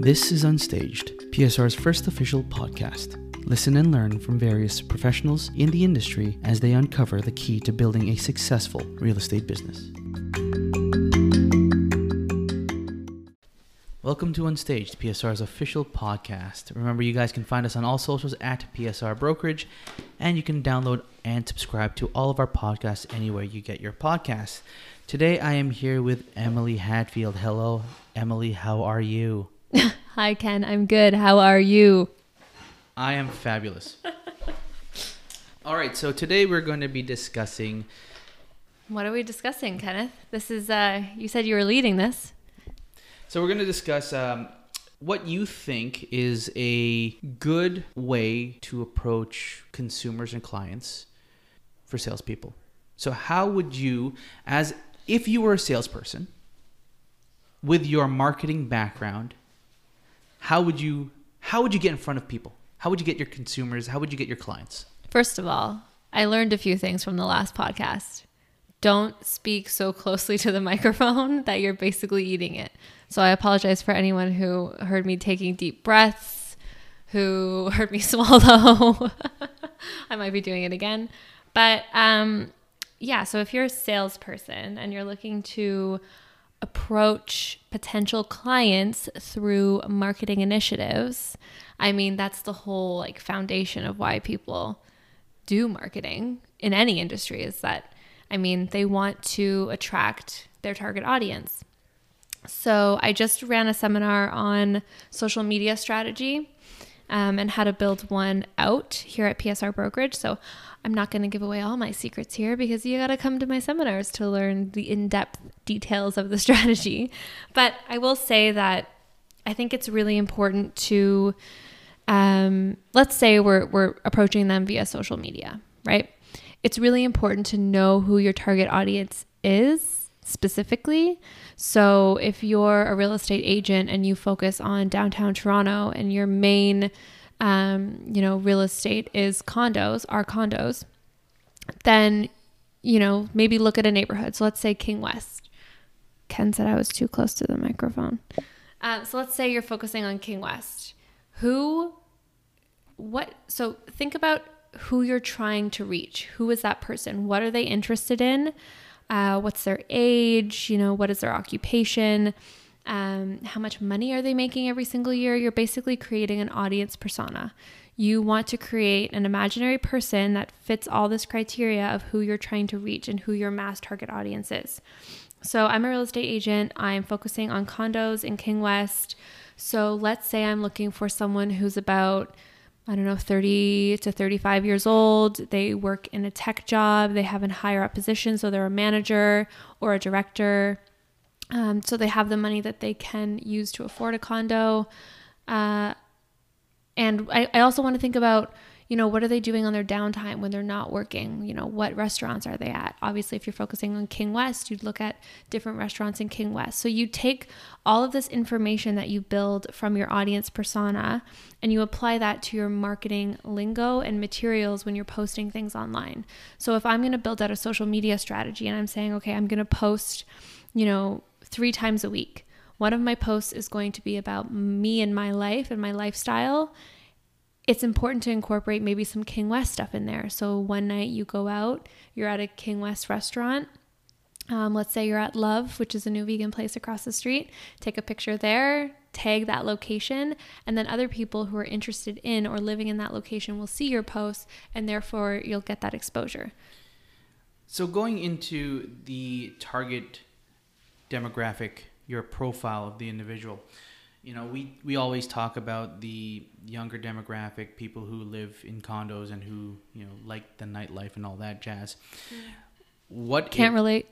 This is Unstaged, PSR's first official podcast. Listen and learn from various professionals in the industry as they uncover the key to building a successful real estate business. Welcome to Unstaged, PSR's official podcast. Remember, you guys can find us on all socials at PSR Brokerage, and you can download and subscribe to all of our podcasts anywhere you get your podcasts. Today, I am here with Emily Hadfield. Hello, Emily. How are you? Hi, Ken. I'm good. How are you? I am fabulous. All right, so today we're going to be discussing... What are we discussing, Kenneth? This is, you said you were leading this. So we're going to discuss what you think is a good way to approach consumers and clients for salespeople. So how would you, if you were a salesperson with your marketing background, how would you get in front of people? How would you get your consumers? How would you get your clients? First of all, I learned a few things from the last podcast. Don't speak so closely to the microphone that you're basically eating it. So I apologize for anyone who heard me taking deep breaths, who heard me swallow. I might be doing it again. But so if you're a salesperson and you're looking to approach potential clients through marketing initiatives, I mean, that's the whole foundation of why people do marketing in any industry is that, they want to attract their target audience. So I just ran a seminar on social media strategy and how to build one out here at PSR Brokerage. So I'm not going to give away all my secrets here because you got to come to my seminars to learn the in-depth details of the strategy. But I will say that I think it's really important to, let's say we're approaching them via social media, right? It's really important to know who your target audience is specifically. So if you're a real estate agent and you focus on downtown Toronto and your main, real estate is condos, then, maybe look at a neighborhood. So let's say King West. Ken said I was too close to the microphone. So let's say you're focusing on King West. So think about who you're trying to reach. Who is that person? What are they interested in? What's their age? What is their occupation? How much money are they making every single year? You're basically creating an audience persona. You want to create an imaginary person that fits all this criteria of who you're trying to reach and who your mass target audience is. So I'm a real estate agent. I'm focusing on condos in King West. So let's say I'm looking for someone who's about 30 to 35 years old. They work in a tech job. They have a higher up position. So they're a manager or a director. So they have the money that they can use to afford a condo. And I also want to think about, what are they doing on their downtime when they're not working? What restaurants are they at? Obviously, if you're focusing on King West, you'd look at different restaurants in King West. So you take all of this information that you build from your audience persona and you apply that to your marketing lingo and materials when you're posting things online. So if I'm going to build out a social media strategy and I'm saying, okay, I'm going to post, 3 times a week. One of my posts is going to be about me and my life and my lifestyle. It's important to incorporate maybe some King West stuff in there. So one night you go out, you're at a King West restaurant. Let's say you're at Love, which is a new vegan place across the street. Take a picture there, tag that location, and then other people who are interested in or living in that location will see your post, and therefore you'll get that exposure. So going into the target demographic, your profile of the individual, we always talk about the younger demographic, people who live in condos and who, like the nightlife and all that jazz. Can't relate.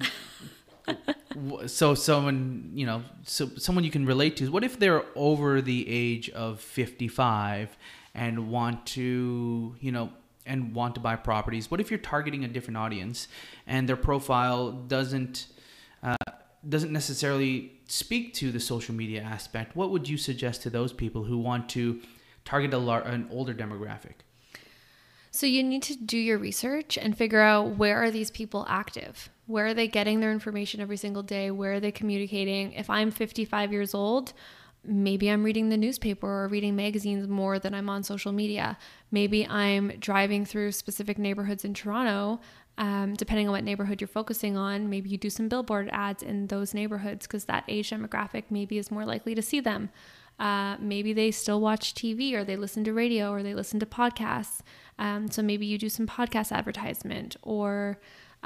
So someone, someone you can relate to. What if they're over the age of 55 and want to, buy properties? What if you're targeting a different audience and their profile doesn't necessarily speak to the social media aspect? What would you suggest to those people who want to target an older demographic? So you need to do your research and figure out, where are these people active? Where are they getting their information every single day? Where are they communicating? If I'm 55 years old, Maybe I'm reading the newspaper or reading magazines more than I'm on social media. Maybe I'm driving through specific neighborhoods in Toronto. Depending on what neighborhood you're focusing on, maybe you do some billboard ads in those neighborhoods because that age demographic maybe is more likely to see them. Maybe they still watch TV, or they listen to radio, or they listen to podcasts. So maybe you do some podcast advertisement. Or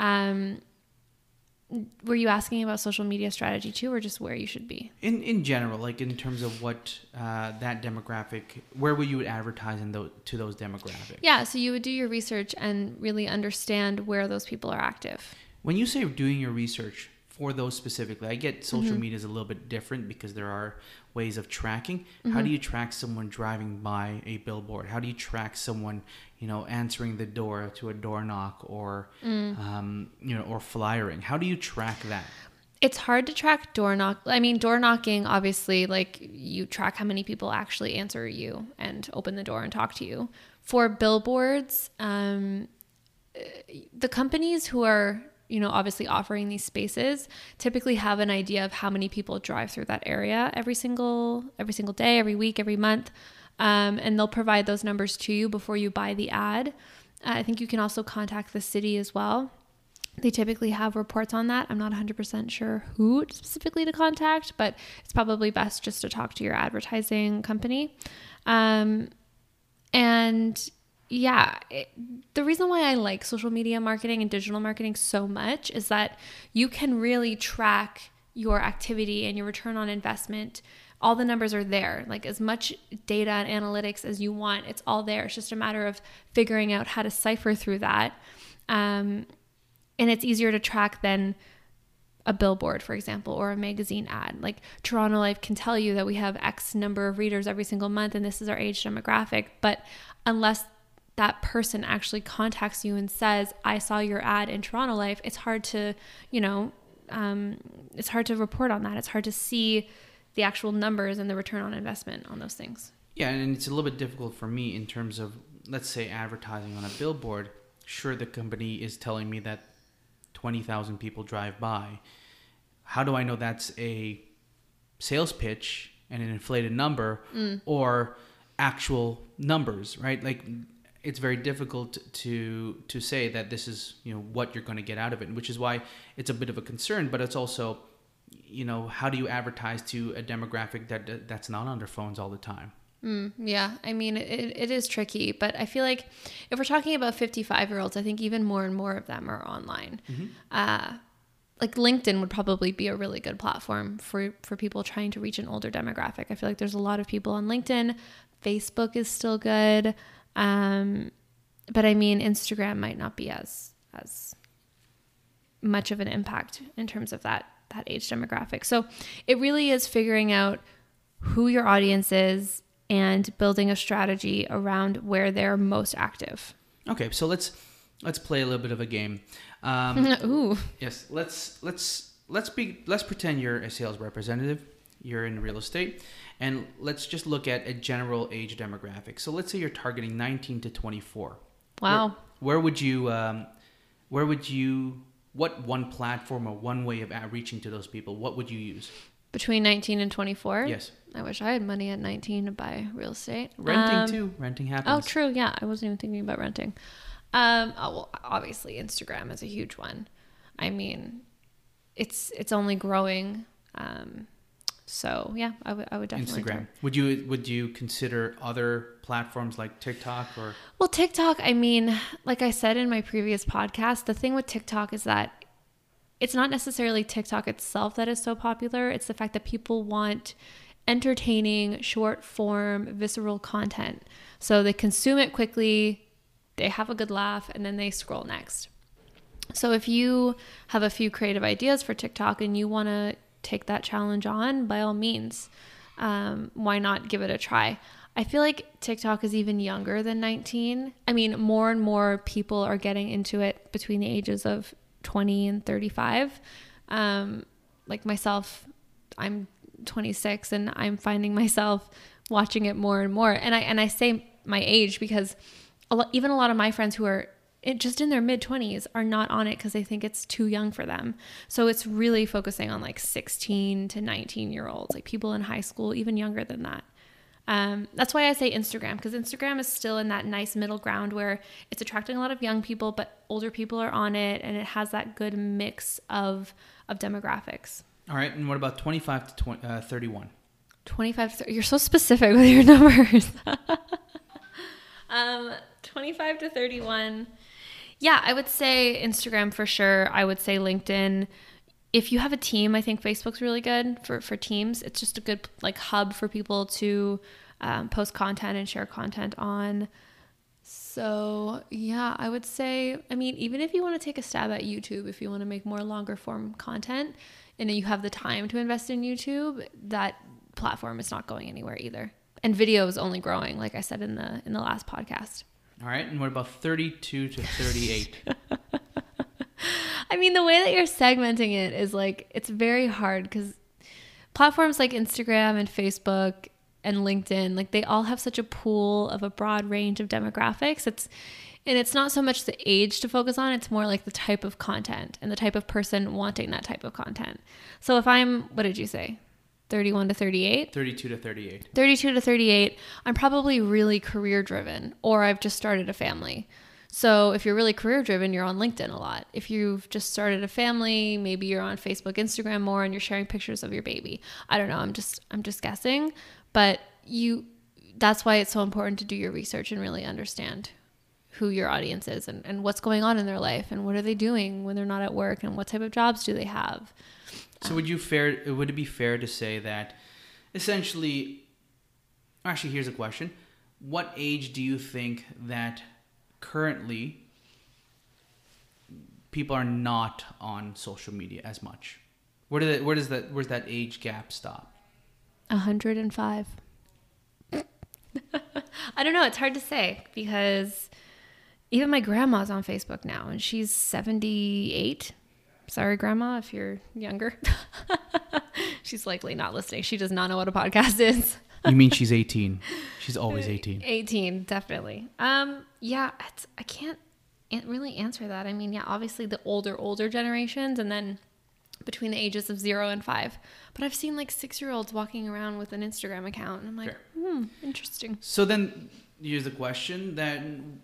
were you asking about social media strategy too, or just where you should be? In general, like in terms of what that demographic, where would you advertise to those demographics? Yeah, so you would do your research and really understand where those people are active. When you say doing your research for those specifically, I get social media is a little bit different because there are ways of tracking. How do you track someone driving by a billboard? How do you track someone, answering the door to a door knock, or or flyering? How do you track that? It's hard to track door knocking, obviously, like you track how many people actually answer you and open the door and talk to you. For billboards, the companies who are obviously offering these spaces typically have an idea of how many people drive through that area every single day, every week, every month. And they'll provide those numbers to you before you buy the ad. I think you can also contact the city as well. They typically have reports on that. I'm not 100% sure who specifically to contact, but it's probably best just to talk to your advertising company. The reason why I like social media marketing and digital marketing so much is that you can really track your activity and your return on investment. All the numbers are there, like as much data and analytics as you want. It's all there. It's just a matter of figuring out how to cipher through that. And it's easier to track than a billboard, for example, or a magazine ad. Like Toronto Life can tell you that we have X number of readers every single month and this is our age demographic. But unless that person actually contacts you and says, I saw your ad in Toronto Life, it's hard to, it's hard to report on that. It's hard to see the actual numbers and the return on investment on those things. Yeah, and it's a little bit difficult for me in terms of, let's say, advertising on a billboard. Sure, the company is telling me that 20,000 people drive by. How do I know that's a sales pitch and an inflated number or actual numbers, right? Like, it's very difficult to say that this is what you're going to get out of it, which is why it's a bit of a concern. But it's also, how do you advertise to a demographic that's not on their phones all the time? Yeah, I mean, it is tricky, but I feel like if we're talking about 55-year-olds, I think even more and more of them are online. Like LinkedIn would probably be a really good platform for people trying to reach an older demographic. I feel like there's a lot of people on LinkedIn. Facebook is still good. But I mean, Instagram might not be as much of an impact in terms of that age demographic. So it really is figuring out who your audience is and building a strategy around where they're most active. Okay, so let's play a little bit of a game. Ooh. Yes, let's pretend you're a sales representative. You're in real estate, and let's just look at a general age demographic. So let's say you're targeting 19 to 24. Wow. Where would you what one platform or one way of outreaching to those people, what would you use? Between 19 and 24? Yes. I wish I had money at 19 to buy real estate. Renting too. Renting happens. Oh, true. Yeah. I wasn't even thinking about renting. Well, obviously Instagram is a huge one. I mean, it's only growing. So yeah, I would definitely. Instagram. Would you consider other platforms like TikTok or? Well, TikTok, I mean, like I said in my previous podcast, the thing with TikTok is that it's not necessarily TikTok itself that is so popular. It's the fact that people want entertaining, short form, visceral content. So they consume it quickly, they have a good laugh, and then they scroll next. So if you have a few creative ideas for TikTok and you want to take that challenge on, by all means, why not give it a try? I feel like TikTok is even younger than 19. I mean, more and more people are getting into it between the ages of 20 and 35. Like myself, I'm 26 and I'm finding myself watching it more and more. And I say my age because even a lot of my friends who are just in their mid-20s are not on it because they think it's too young for them. So it's really focusing on like 16 to 19-year-olds, like people in high school, even younger than that. That's why I say Instagram, because Instagram is still in that nice middle ground where it's attracting a lot of young people, but older people are on it, and it has that good mix of demographics. All right. And what about 25 to 31? 25 to 30. You're so specific with your numbers. 25 to 31. Yeah, I would say Instagram for sure. I would say LinkedIn. If you have a team, I think Facebook's really good for teams. It's just a good like hub for people to post content and share content on. So yeah, I would say, I mean, even if you want to take a stab at YouTube, if you want to make more longer form content and you have the time to invest in YouTube, that platform is not going anywhere either. And video is only growing, like I said in the last podcast. All right. And what about 32 to 38? I mean, the way that you're segmenting it is like, it's very hard because platforms like Instagram and Facebook and LinkedIn, like they all have such a pool of a broad range of demographics. It's not so much the age to focus on, it's more like the type of content and the type of person wanting that type of content. So if I'm, what did you say? 31 to 38? 32 to 38. 32 to 38, I'm probably really career driven, or I've just started a family. So if you're really career driven, you're on LinkedIn a lot. If you've just started a family, maybe you're on Facebook, Instagram more, and you're sharing pictures of your baby. I don't know. I'm just guessing, but that's why it's so important to do your research and really understand who your audience is and what's going on in their life and what are they doing when they're not at work and what type of jobs do they have. So would it be fair to say that essentially, actually, here's a question. What age do you think that currently people are not on social media as much? Where's that age gap stop? 105. I don't know. It's hard to say because even my grandma's on Facebook now and she's 78. Sorry, Grandma, if you're younger. She's likely not listening. She does not know what a podcast is. You mean she's 18? She's always 18. 18, definitely. Yeah, I can't really answer that. I mean, yeah, obviously the older generations, and then between the ages of 0 and 5. But I've seen like 6-year-olds walking around with an Instagram account, and I'm like, interesting. So then here's the question: then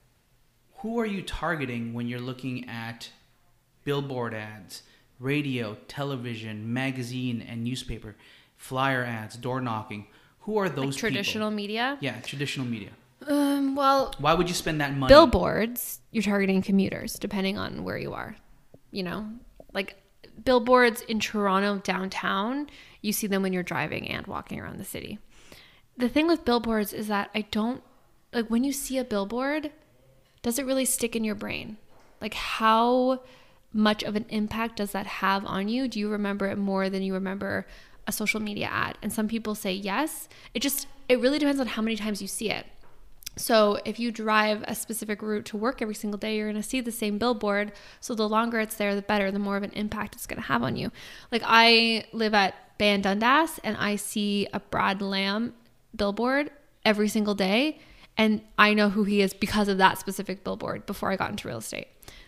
who are you targeting when you're looking at billboard ads, radio, television, magazine, and newspaper, flyer ads, door knocking? Who are those like traditional people? Media? Yeah, traditional media. Well, why would you spend that money? Billboards, you're targeting commuters, depending on where you are. You know, like billboards in Toronto downtown, you see them when you're driving and walking around the city. The thing with billboards is that when you see a billboard, does it really stick in your brain? Like how much of an impact does that have on you? Do you remember it more than you remember a social media ad? And some people say yes. It really depends on how many times you see it. So if you drive a specific route to work every single day, you're going to see the same billboard. So the longer it's there, the better, the more of an impact it's going to have on you. Like I live at Bay and Dundas and I see a Brad Lamb billboard every single day. And I know who he is because of that specific billboard before I got into real estate.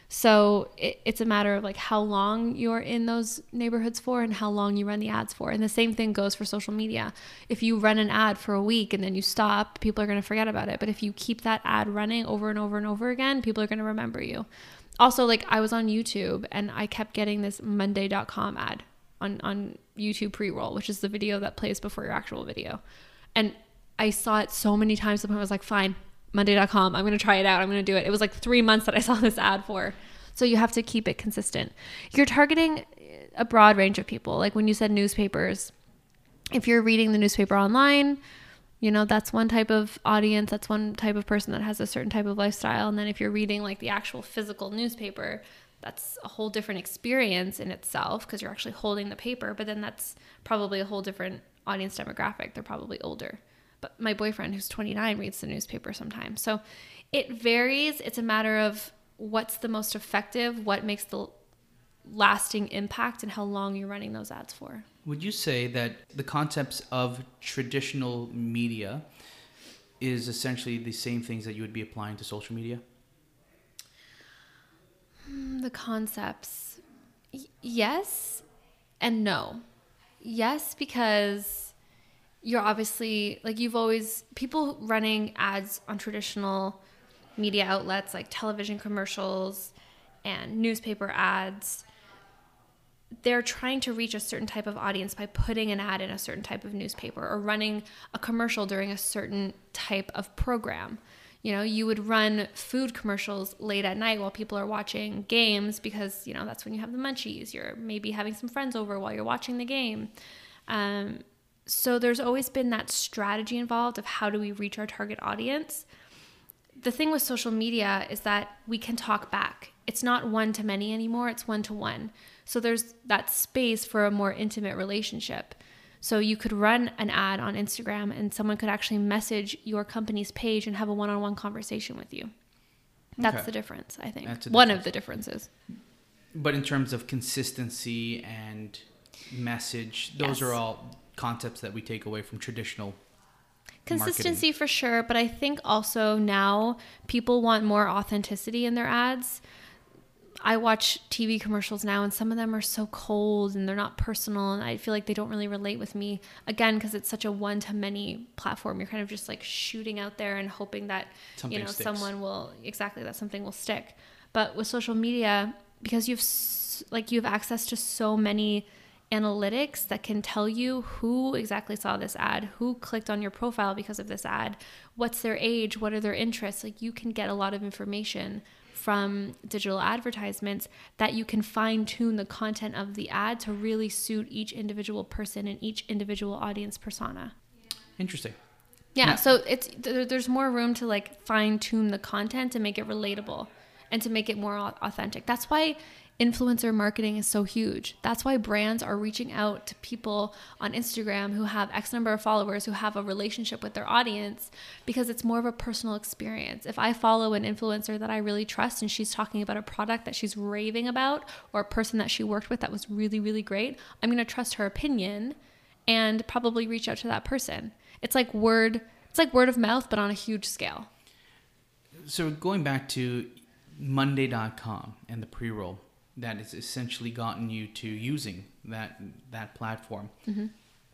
So it's a matter of like how long you're in those neighborhoods for and how long you run the ads for. And the same thing goes for social media. If you run an ad for a week and then you stop, people are going to forget about it. But if you keep that ad running over and over and over again, people are going to remember you. Also, like I was on YouTube and I kept getting this Monday.com ad on YouTube pre-roll, which is the video that plays before your actual video. And I saw it so many times to the point I was like, fine, Monday.com, I'm going to try it out. I'm going to do it. It was like 3 months that I saw this ad for. So you have to keep it consistent. You're targeting a broad range of people. Like when you said newspapers, if you're reading the newspaper online, you know, that's one type of audience. That's one type of person that has a certain type of lifestyle. And then if you're reading like the actual physical newspaper, that's a whole different experience in itself because you're actually holding the paper. But then that's probably a whole different audience demographic. They're probably older. But my boyfriend, who's 29, reads the newspaper sometimes. So it varies. It's a matter of what's the most effective, what makes the lasting impact, and how long you're running those ads for. Would you say that the concepts of traditional media is essentially the same things that you would be applying to social media? The concepts. Yes and no. Yes, because you're obviously, like, people running ads on traditional media outlets like television commercials and newspaper ads, they're trying to reach a certain type of audience by putting an ad in a certain type of newspaper or running a commercial during a certain type of program. You know, you would run food commercials late at night while people are watching games because, you know, that's when you have the munchies. You're maybe having some friends over while you're watching the game. So there's always been that strategy involved of how do we reach our target audience. The thing with social media is that we can talk back. It's not one to many anymore. It's one to one. So there's that space for a more intimate relationship. So you could run an ad on Instagram and someone could actually message your company's page and have a one-on-one conversation with you. That's the difference, I think. One of the differences. But in terms of consistency and message, those are all concepts that we take away from traditional consistency marketing. For sure. But I think also now people want more authenticity in their ads. I watch TV commercials now and some of them are so cold and they're not personal and I feel like they don't really relate with me. Again, because it's such a one-to-many platform. You're kind of just like shooting out there and hoping that, something you know, sticks. someone will, that something will stick. But with social media, because you have access to so many analytics that can tell you who exactly saw this ad, who clicked on your profile because of this ad, what's their age, what are their interests. Like, you can get a lot of information from digital advertisements that you can fine tune the content of the ad to really suit each individual person and each individual audience persona. Interesting. Yeah. So there's more room to like fine tune the content to make it relatable and to make it more authentic. That's why influencer marketing is so huge. That's why brands are reaching out to people on Instagram who have X number of followers, who have a relationship with their audience, because it's more of a personal experience. If I follow an influencer that I really trust and she's talking about a product that she's raving about or a person that she worked with that was really, really great, I'm going to trust her opinion and probably reach out to that person. It's like word of mouth, but on a huge scale. So going back to Monday.com and the pre-roll, that has essentially gotten you to using that platform. Mm-hmm.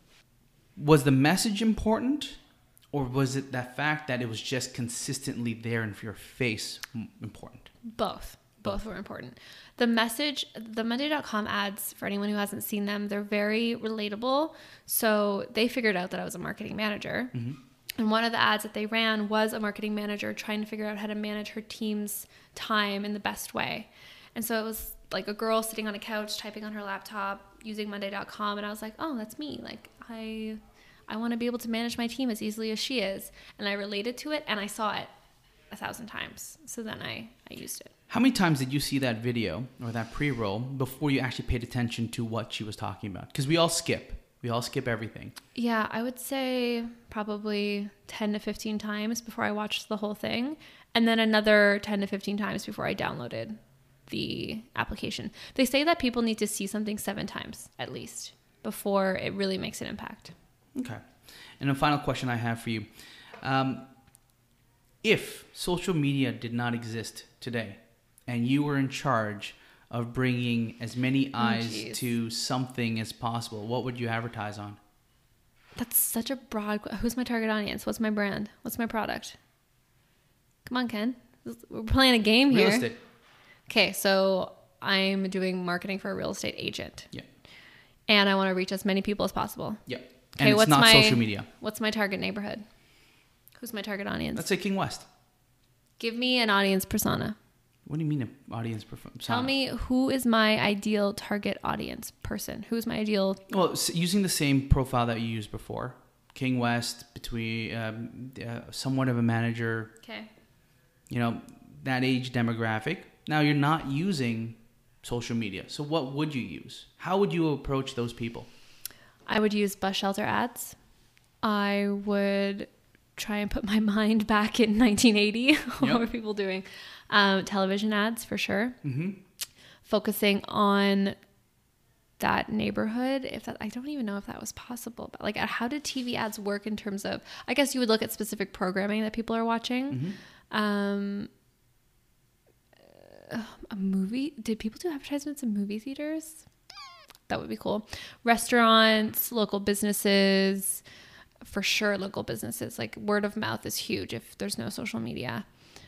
Was the message important, or was it that fact that it was just consistently there in your face important? Both were important. The message, the Monday.com ads, for anyone who hasn't seen them, they're very relatable. So they figured out that I was a marketing manager. Mm-hmm. And one of the ads that they ran was a marketing manager trying to figure out how to manage her team's time in the best way. And so it was like a girl sitting on a couch typing on her laptop using Monday.com, and I was like, oh, that's me. Like, I want to be able to manage my team as easily as she is. And I related to it, and I saw it 1,000 times. So then I used it. How many times did you see that video or that pre-roll before you actually paid attention to what she was talking about? Because we all skip everything. Yeah, I would say probably 10 to 15 times before I watched the whole thing, and then another 10 to 15 times before I downloaded the application. They say that people need to see something 7 times at least before it really makes an impact. Okay. And a final question I have for you. If social media did not exist today and you were in charge of bringing as many eyes to something as possible, what would you advertise on? That's such a broad... Who's my target audience? What's my brand? What's my product? Come on, Ken. We're playing a game here. Real estate. Okay, so I'm doing marketing for a real estate agent. Yeah. And I want to reach as many people as possible. Yeah. Okay, and it's not social media. What's my target neighborhood? Who's my target audience? Let's say King West. Give me an audience persona. What do you mean an audience persona? Tell me, who is my ideal target audience person? Who's my ideal... Well, using the same profile that you used before. King West, between somewhat of a manager. Okay. You know, that age demographic. Now, you're not using social media. So what would you use? How would you approach those people? I would use bus shelter ads. I would try and put my mind back in 1980. What were people doing? Television ads, for sure. Mm-hmm. Focusing on that neighborhood. I don't even know if that was possible. But like, how did TV ads work in terms of... I guess you would look at specific programming that people are watching. Mm-hmm. A movie? Did people do advertisements in movie theaters? That would be cool. Restaurants, local businesses, for sure. Local businesses, like word of mouth is huge if there's no social media.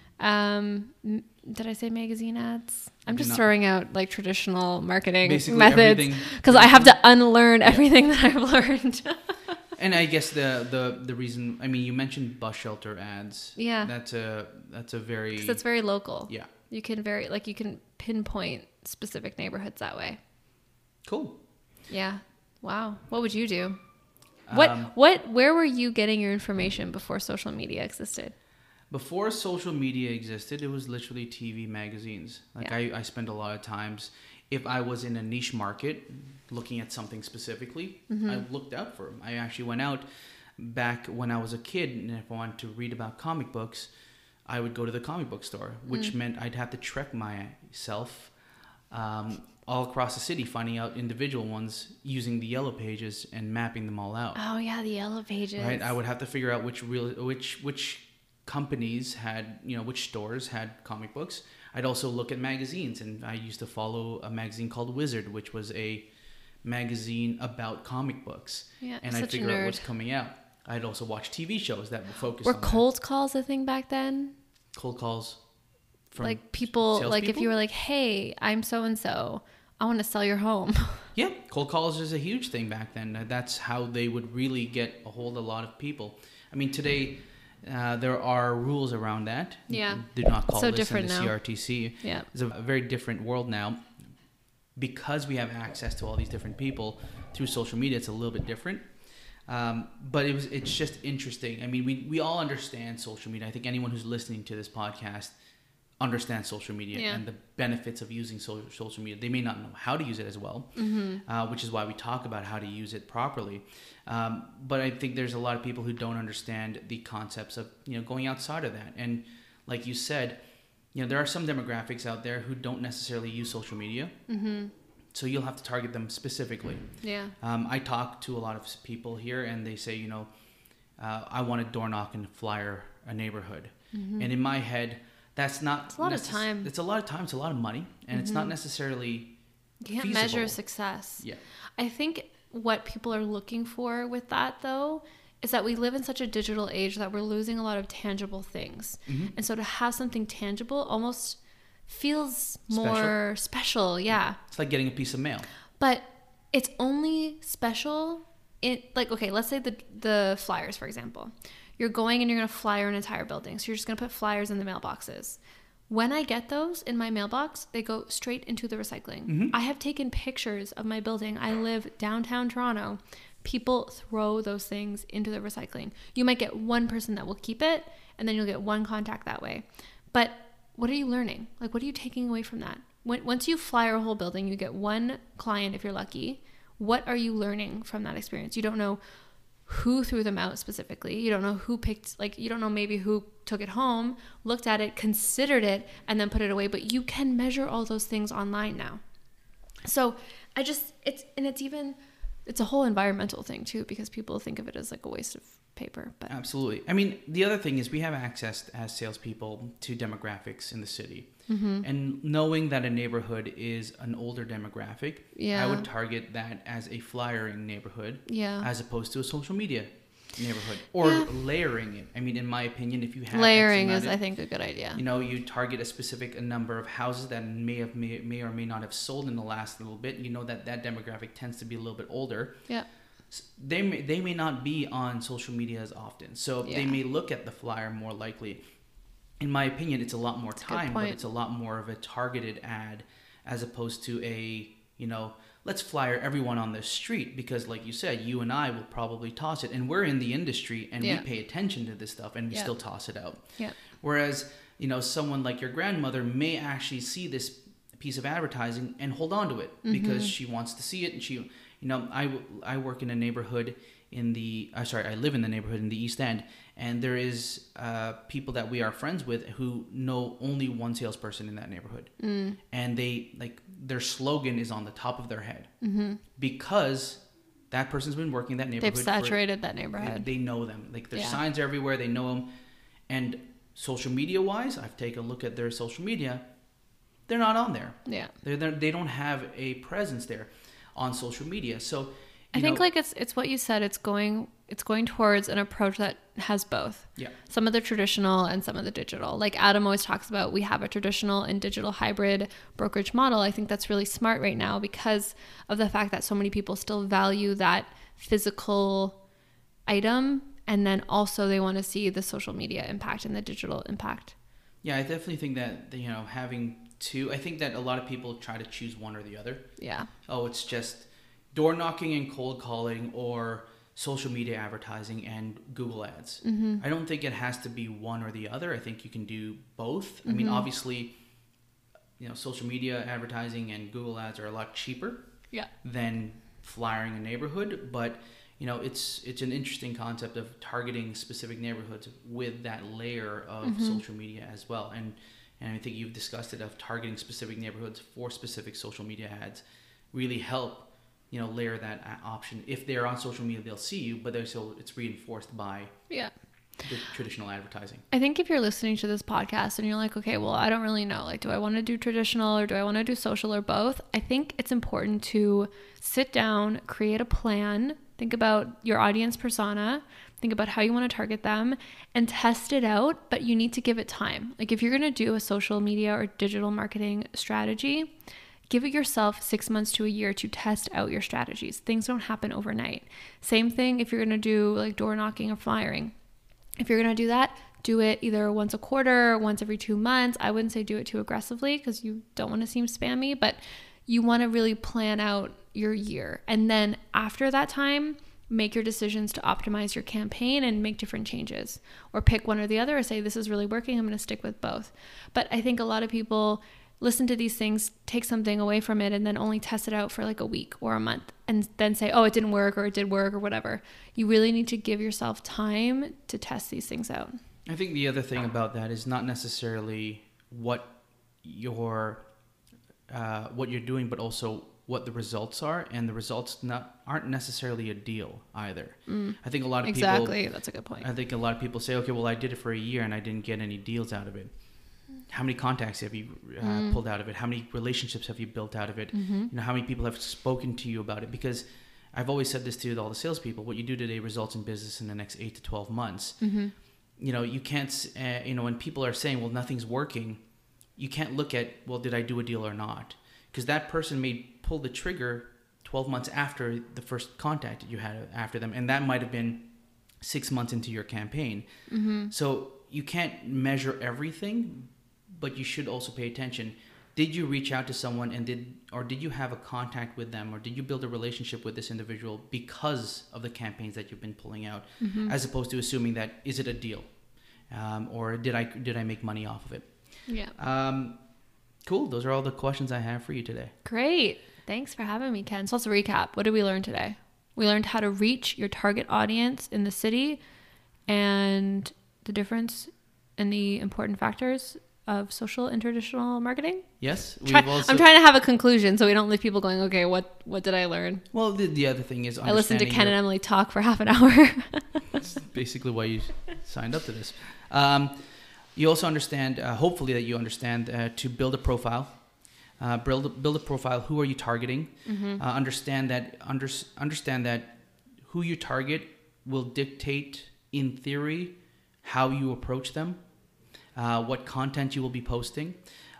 Did I say magazine ads? I'm just throwing out like traditional marketing Basically methods because I have to unlearn everything that I've learned. And I guess the reason, I mean, you mentioned bus shelter ads. Yeah. That's a very... Because it's very local. Yeah. You can pinpoint specific neighborhoods that way. Cool. Yeah. Wow. What would you do? Where were you getting your information before social media existed? Before social media existed, it was literally TV magazines. Like I spent a lot of times, if I was in a niche market looking at something specifically, I looked out for them. I actually went out back when I was a kid, and if I wanted to read about comic books, I would go to the comic book store, which meant I'd have to trek myself all across the city, finding out individual ones, using the yellow pages and mapping them all out. Oh yeah, the yellow pages. Right, I would have to figure out which companies had, which stores had comic books. I'd also look at magazines, and I used to follow a magazine called Wizard, which was a magazine about comic books. Yeah, and I'd figure out what's coming out. I'd also watch TV shows that would focus on cold calls a thing back then? Cold calls from like people, like people? If you were like, hey, I'm so-and-so, I want to sell your home. Yeah, cold calls is a huge thing back then. That's how they would really get a hold of a lot of people. I mean, today... there are rules around that. Yeah. Do not call so this in the now. CRTC. Yeah. It's a very different world now. Because we have access to all these different people through social media, it's a little bit different. But it's just interesting. I mean, we all understand social media. I think anyone who's listening to this podcast understands social media and the benefits of using social media. They may not know how to use it as well, which is why we talk about how to use it properly. But I think there's a lot of people who don't understand the concepts of going outside of that. And like you said, there are some demographics out there who don't necessarily use social media. So you'll have to target them specifically. Yeah. I talk to a lot of people here, and they say, I want to door knock and flyer a neighborhood. And in my head, that's not... It's a lot of time. It's a lot of time. It's a lot of money. And it's not necessarily You can't feasible. measure success. Yeah. I think what people are looking for with that, though, is that we live in such a digital age that we're losing a lot of tangible things. And so to have something tangible almost feels more special. Yeah. It's like getting a piece of mail. But it's only special okay, let's say the flyers, for example. You're going and you're going to flyer an entire building. So you're just going to put flyers in the mailboxes. When I get those in my mailbox, they go straight into the recycling. I have taken pictures of my building. I live downtown Toronto. People throw those things into the recycling. You might get one person that will keep it, and then you'll get one contact that way. But what are you learning? Like, what are you taking away from that? Once you flyer a whole building, you get one client if you're lucky. What are you learning from that experience? You don't know who threw them out specifically. You don't know who picked, you don't know maybe who took it home, looked at it, considered it, and then put it away. But you can measure all those things online now. So it's a whole environmental thing too, because people think of it as like a waste of paper. But absolutely. I mean, the other thing is we have access as salespeople to demographics in the city. And knowing that a neighborhood is an older demographic, I would target that as a flyering neighborhood as opposed to a social media neighborhood or layering it. I mean, in my opinion, if you have layering is, I think, a good idea. You target a number of houses that may or may not have sold in the last little bit. That demographic tends to be a little bit older. Yeah. They may not be on social media as often, so they may look at the flyer more likely. In my opinion, it's a lot more time, but it's a lot more of a targeted ad as opposed to let's flyer everyone on the street, because like you said, you and I will probably toss it, and we're in the industry and we pay attention to this stuff, and we still toss it out. Yeah. Whereas, someone like your grandmother may actually see this piece of advertising and hold on to it because she wants to see it, and she, I work in a neighborhood I live in the neighborhood in the East End, and there is people that we are friends with who know only one salesperson in that neighborhood, and their slogan is on the top of their head because that person's been working that neighborhood. They've saturated that neighborhood. They know them. Like their signs are everywhere. They know them, and social media wise, I've taken a look at their social media. they're not on there. Yeah. They don't have a presence there on social media. So I think like it's what you said. It's going towards an approach that has both. Yeah. Some of the traditional and some of the digital. Like Adam always talks about, we have a traditional and digital hybrid brokerage model. I think that's really smart right now because of the fact that so many people still value that physical item, and then also they want to see the social media impact and the digital impact. Yeah, I definitely think that, having two, I think that a lot of people try to choose one or the other. Yeah. Oh, it's just door knocking and cold calling, or social media advertising and Google ads. Mm-hmm. I don't think it has to be one or the other. I think you can do both. I mean, obviously, social media advertising and Google ads are a lot cheaper than flyering a neighborhood, but it's an interesting concept of targeting specific neighborhoods with that layer of social media as well. And I think you've discussed it, of targeting specific neighborhoods for specific social media ads really help layer that option. If they're on social media, they'll see you, but it's reinforced by the traditional advertising. I think if you're listening to this podcast and you're like, okay, well, I don't really know, like, do I want to do traditional or do I want to do social or both? I think it's important to sit down, create a plan, think about your audience persona, think about how you want to target them, and test it out, but you need to give it time. Like if you're going to do a social media or digital marketing strategy, give it yourself 6 months to a year to test out your strategies. Things don't happen overnight. Same thing if you're going to do like door knocking or flyering. If you're going to do that, do it either once a quarter, once every 2 months. I wouldn't say do it too aggressively because you don't want to seem spammy, but you want to really plan out your year. And then after that time, make your decisions to optimize your campaign and make different changes, or pick one or the other, or say, this is really working, I'm going to stick with both. But I think a lot of people listen to these things, take something away from it, and then only test it out for like a week or a month and then say, oh, it didn't work, or it did work, or whatever. You really need to give yourself time to test these things out. I think the other thing about that is not necessarily what you're doing, but also what the results are, and the results aren't necessarily a deal either. I think a lot of Exactly, that's a good point. I think a lot of people say, okay, well, I did it for a year and I didn't get any deals out of it. How many contacts have you pulled out of it? How many relationships have you built out of it? How many people have spoken to you about it? Because I've always said this to all the salespeople: what you do today results in business in the next 8 to 12 months. You can't, when people are saying, well, nothing's working, you can't look at, well, did I do a deal or not? Because that person may pull the trigger 12 months after the first contact that you had after them, and that might have been 6 months into your campaign. So you can't measure everything, but you should also pay attention. Did you reach out to someone and did you have a contact with them, or did you build a relationship with this individual because of the campaigns that you've been pulling out, as opposed to assuming that, is it a deal, or did I make money off of it? Yeah. Cool. Those are all the questions I have for you today. Great. Thanks for having me, Ken. So let's recap. What did we learn today? We learned how to reach your target audience in the city and the difference and the important factors of social and traditional marketing. Yes. I'm trying to have a conclusion so we don't leave people going, okay, what did I learn? Well, the other thing is, I listened to Ken and Emily talk for half an hour. That's basically why you signed up to this. You also understand, hopefully that you understand, to build a profile. Build a profile. Who are you targeting? Understand that who you target will dictate, in theory, how you approach them, what content you will be posting,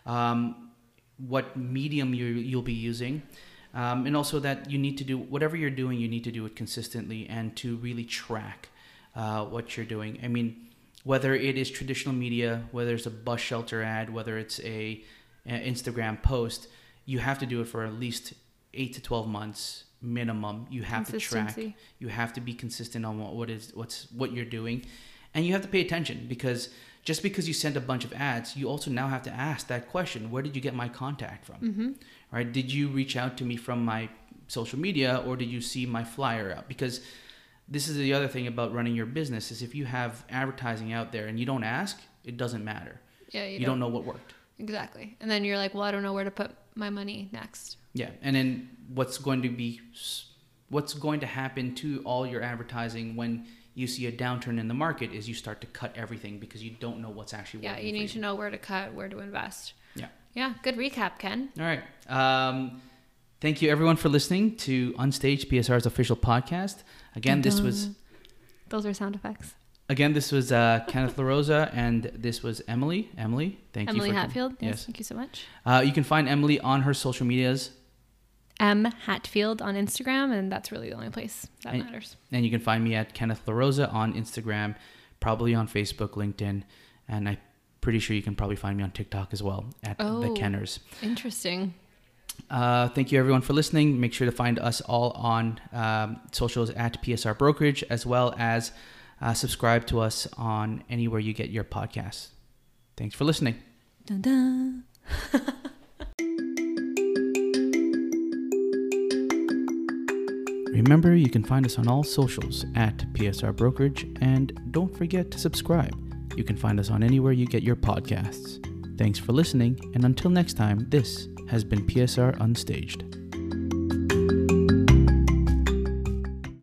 what medium you'll be using, and also that you need to do whatever you're doing. You need to do it consistently and to really track what you're doing. I mean, whether it is traditional media, whether it's a bus shelter ad, whether it's an Instagram post, you have to do it for at least 8 to 12 months minimum. You have to track. You have to be consistent on what you're doing, and you have to pay attention, because just because you send a bunch of ads, you also now have to ask that question: where did you get my contact from? Right? Did you reach out to me from my social media, or did you see my flyer out? Because this is the other thing about running your business, is if you have advertising out there and you don't ask, it doesn't matter. Yeah, you don't know what worked. Exactly. And then you're like, well, I don't know where to put my money next. Yeah. And then what's going to happen to all your advertising when you see a downturn in the market is you start to cut everything, because you don't know what's actually working. Yeah, you need to know where to cut, where to invest. Yeah. Yeah, good recap, Ken. All right. Thank you, everyone, for listening to Unstaged, PSR's official podcast. Again, this was... Those are sound effects. Again, this was Kenneth LaRosa, and this was Emily. Emily, thank you. Emily Hatfield. Yes, thank you so much. You can find Emily on her social medias. M Hatfield on Instagram, and that's really the only place that matters. And you can find me at Kenneth LaRosa on Instagram, probably on Facebook, LinkedIn, and I'm pretty sure you can probably find me on TikTok as well at The Kenners. Interesting. Thank you, everyone, for listening. Make sure to find us all on socials at PSR Brokerage, as well as subscribe to us on anywhere you get your podcasts. Thanks for listening. Dun, dun. Remember, you can find us on all socials at PSR Brokerage, and don't forget to subscribe. You can find us on anywhere you get your podcasts. Thanks for listening, and until next time, this has been PSR Unstaged.